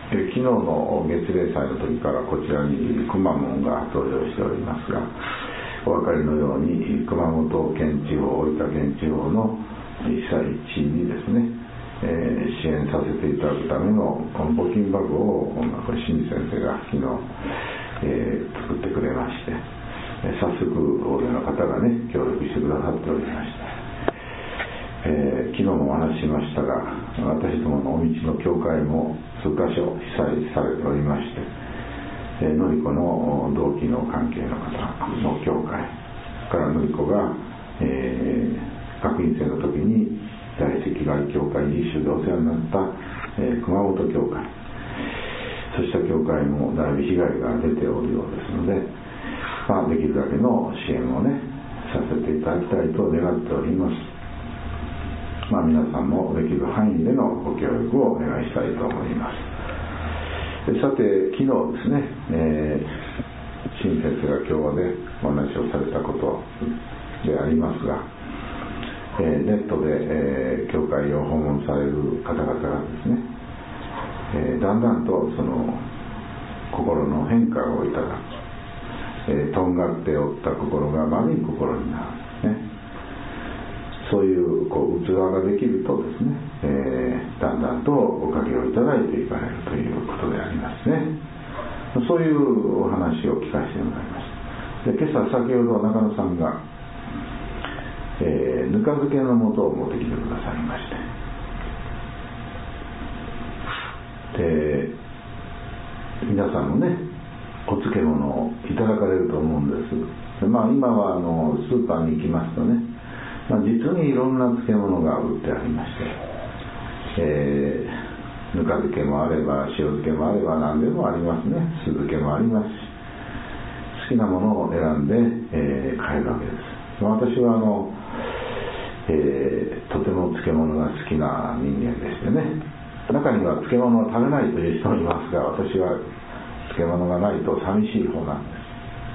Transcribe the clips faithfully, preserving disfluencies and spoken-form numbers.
え昨日の月例祭の時からこちらにくまモンが登場しておりますが、お分かりのように熊本県地方、大分県地方の被災地にですね、えー、支援させていただくための募金箱をこれ新先生が昨日、えー、作ってくれまして、早速大勢の方がね協力してくださっておりました。えー、昨日もお話ししましたが、私どものお道の教会も数カ所被災されておりまして、えー、のりこの同期の関係の方の教会からのりこが、えー、学院生の時に大赤外教会実習でお世話になった、えー、熊本教会、そうした教会もだいぶ被害が出ておるようですので、まあ、できるだけの支援をねさせていただきたいと願っております。まあ、皆さんもできる範囲でのご協力をお願いしたいと思います。さて、昨日ですね、えー、新先生が今日でお話をされたことでありますが、えー、ネットで、えー、教会を訪問される方々がですね、えー、だんだんとその心の変化をいただく、えー、とんがっておった心が悪い心になるんですね。そういう、こう器ができるとですね、えー、だんだんとおかげをいただいていかれるということでありますね。そういうお話を聞かせてもらいました。で、今朝先ほど中野さんが、えー、ぬか漬けの素を持ってきてくださいまして、で皆さんもねお漬物をいただかれると思うんです。で、まあ、今はあのスーパーに行きますとね、まあ、実にいろんな漬物が売ってありまして、えー、ぬか漬けもあれば塩漬けもあれば何でもありますね。酢漬けもありますし、好きなものを選んで、えー、買えるわけです。私はあの、えー、とても漬物が好きな人間でしてね、中には漬物を食べないという人もいますが、私は漬物がないと寂しい方なんです。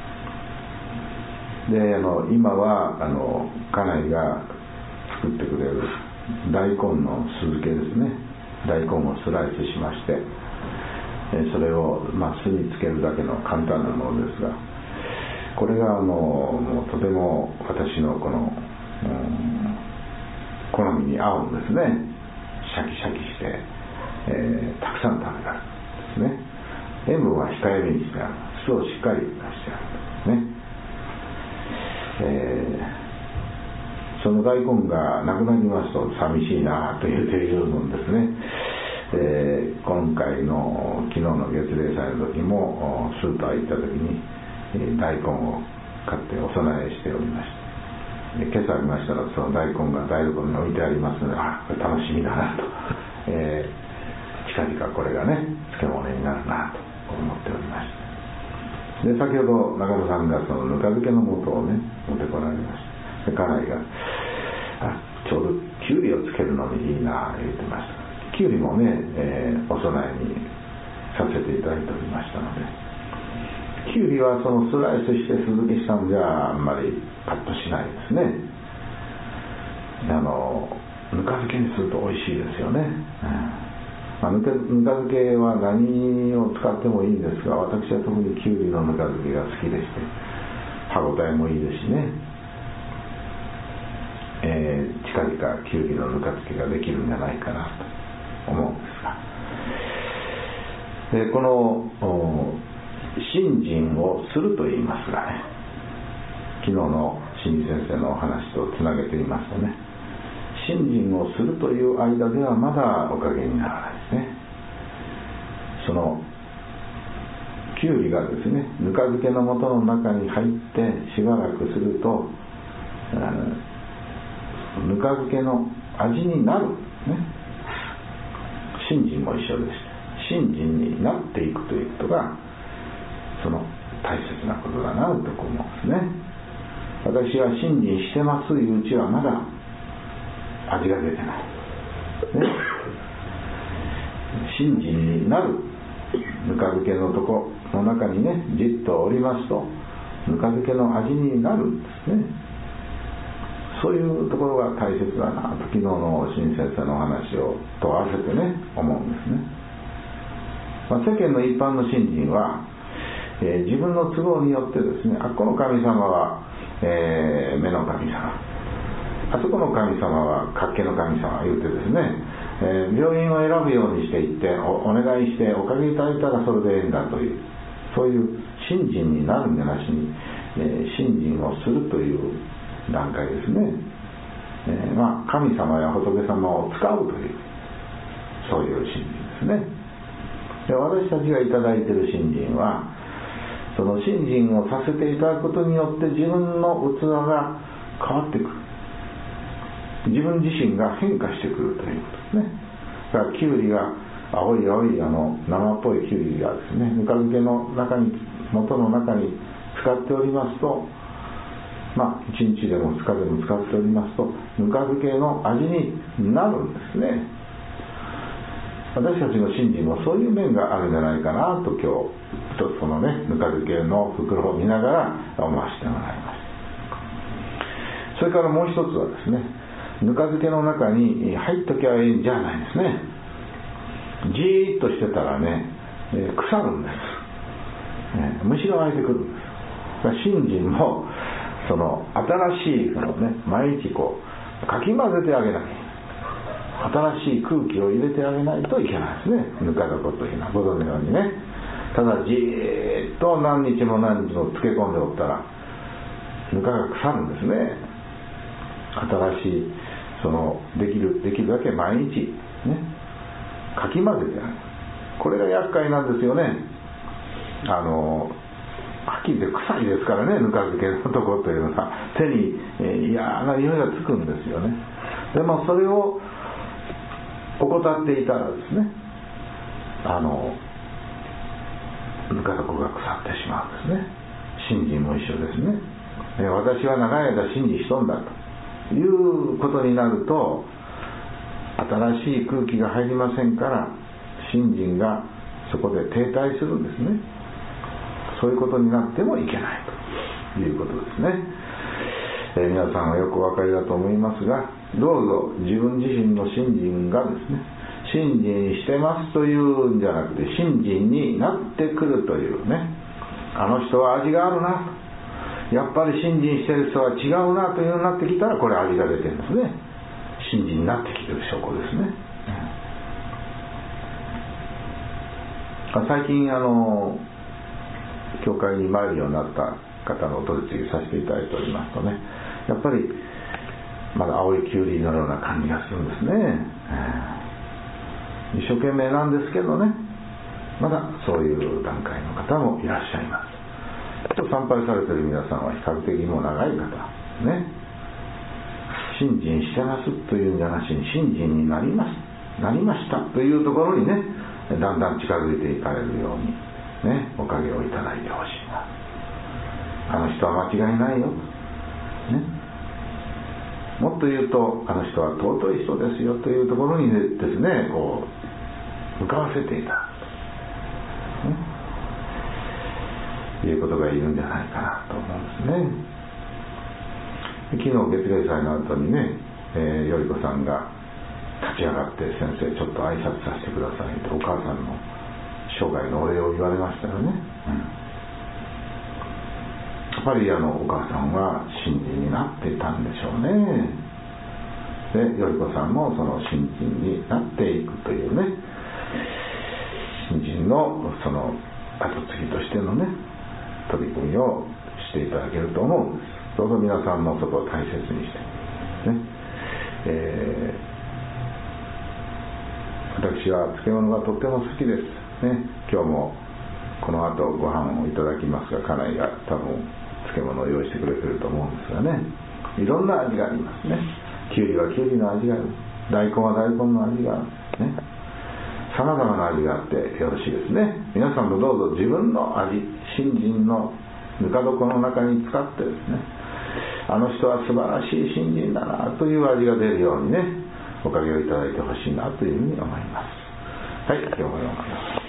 で、あの今はあの家内が作ってくれる大根の酢漬けですね。大根をスライスしまして、それを、まあ、酢につけるだけの簡単なものですが、これがあのもうとても私のこの、うん、好みに合うんですね。シャキシャキして、えー、たくさん食べられるんですね。塩分は控えめにしてある、酢をしっかり出してあるんですね。えー、その大根がなくなりますと寂しいなというているのですね。えー、今回の昨日の月例祭の時もスーパー行った時に、えー、大根を買ってお供えしておりました。で、今朝見ましたらその大根が台所に置いてありますので、あ、これ楽しみだなと、えー、近々これがね漬物になるなと思っておりました。で、先ほど中野さんがそのぬか漬けの素をね持ってこられました。で、家内があちょうどきゅうりをつけるのにいいな言ってました。きゅうりもね、えー、お供えにさせていただいておりましたので、きゅうりはそのスライスして酢漬けしたんじゃあんまりパッとしないですね。あのぬか漬けにすると美味しいですよね。うんまあ、ぬか、ぬか漬けは何を使ってもいいんですが、私は特にきゅうりのぬか漬けが好きでして、歯ごたえもいいですしね、えー、近々きゅうりのぬか漬けができるんじゃないかなと思うんですが、でこの信心をすると言いますがね、昨日の新先生のお話とつなげてみますとね、信心をするという間ではまだおかげにならないですね。そのきゅうりがですねぬか漬けの素の中に入ってしばらくすると、ぬか漬けの味になる、ね、信心も一緒です。信心になっていくということがその大切なことだなと思うんですね。私は信心してますといううちはまだ味が出てない、ね、信心になるぬか漬けのとこの中にねじっとおりますとぬか漬けの味になるんですね。そういうところが大切だなと昨日の新先生のお話をと合わせてね思うんですね。 まあ、世間の一般の信心は、えー、自分の都合によってですね、あっこの神様は、えー、目の神様、あそこの神様は活気の神様言うてですね、えー、病院を選ぶようにしていって お, お願いしておかげいただいたらそれでええんだという、そういう信心になるんじゃなしに、えー、信心をするという段階ですね。えーまあ、神様や仏様を使うという、そういう信心ですね。で、私たちがいただいている信心は、その信心をさせていただくことによって自分の器が変わってくる、自分自身が変化してくるということですね。だからキュウリが青い青いあの生っぽいキュウリがですね、ぬか漬けの中に、元の中に使っておりますと、まあいちにちでもふつかでも使っておりますと、ぬか漬けの味になるんですね。私たちの信心もそういう面があるんじゃないかなと、今日一つこのね、ぬか漬けの袋を見ながら思わせてもらいます。それからもう一つはですね、ぬか漬けの中に入っときゃいいんじゃないですね。じーっとしてたらね、えー、腐るんです、ね、むしろ湧いてくるんです。信心もその新しいその、ね、毎日こうかき混ぜてあげない、新しい空気を入れてあげないといけないですね。ぬか床というのはご存知のようにね、ただじーっと何日も何日も漬け込んでおったらぬかが腐るんですね。新しいそのできるできるだけ毎日ね、かき混ぜてある。これが厄介なんですよね。あのはっきり言って臭いですからね、ぬか漬けのとこというのは手に、えー、嫌な匂いがつくんですよね。でもそれを怠っていたらですね、あのぬか床が腐ってしまうんですね。信心も一緒ですね。えー、私は長い間信じしとんだということになると、新しい空気が入りませんから、信心がそこで停滞するんですね。そういうことになってもいけないということですね。えー、皆さんはよくお分かりだと思いますが、どうぞ自分自身の信心がですね、信心してますというんじゃなくて、信心になってくるというね、あの人は味があるな、やっぱり信心してる人は違うなというようになってきたら、これ味が出てるんですね。信心になってきている証拠ですね。最近あの教会に参るようになった方のお取り次ぎさせていただいておりますとね、やっぱりまだ青いキュウリのような感じがするんですね。一生懸命なんですけどね、まだそういう段階の方もいらっしゃいます。参拝されている皆さんは比較的もう長い方ね、信心してますというんじゃなしに、信心になりますなりましたというところにね、だんだん近づいていかれるようにね、おかげをいただいてほしいな。あの人は間違いないよ、ね、もっと言うとあの人は尊い人ですよというところにですね、こう向かわせていた、ね、いうことがいるんじゃないかなと思うんですね。昨日月例祭の後にね、えー、より子さんが立ち上がって、先生ちょっと挨拶させてくださいとお母さんの生涯のお礼を言われましたよね。うん、やっぱりあのお母さんは信心になっていたんでしょうね。で、より子さんもその信心になっていくというね、信心のその後継ぎとしてのね、取り組みをしていただけると思うんです。どうぞ皆さんもそこを大切にしてね、えー、私は漬物がとっても好きですね。今日もこの後ご飯をいただきますが、家内が多分漬物を用意してくれてると思うんですがね、いろんな味がありますね。きゅうりはきゅうりの味がある、大根は大根の味があるね、さまざまな味があってよろしいですね。皆さんもどうぞ自分の味、信心のぬか床の中に使ってですね、あの人は素晴らしい信心だなという味が出るようにね、おかげをいただいてほしいなというふうに思います。はい、今日も読まれます。